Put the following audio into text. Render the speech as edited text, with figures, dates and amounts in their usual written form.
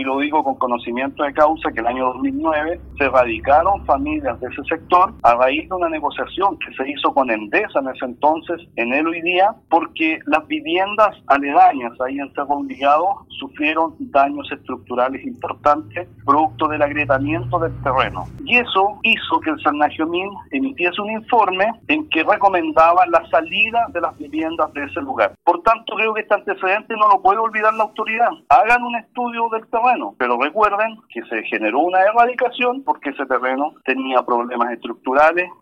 lo digo con conocimiento de causa, que el año 2009 se erradicaron familias de ese sector a raíz de una negociación que se hizo con Endesa en ese entonces, en el hoy día, porque las viviendas aledañas ahí en Cerro Obligado sufrieron daños estructurales importantes producto del agrietamiento del terreno. Y eso hizo que el Cernagiomín emitiese un informe en que recomendaba la salida de las viviendas de ese lugar. Por tanto, creo que este antecedente no lo puede olvidar la autoridad. Hagan un estudio del terreno, pero recuerden que se generó una erradicación porque ese terreno tenía problemas estructurales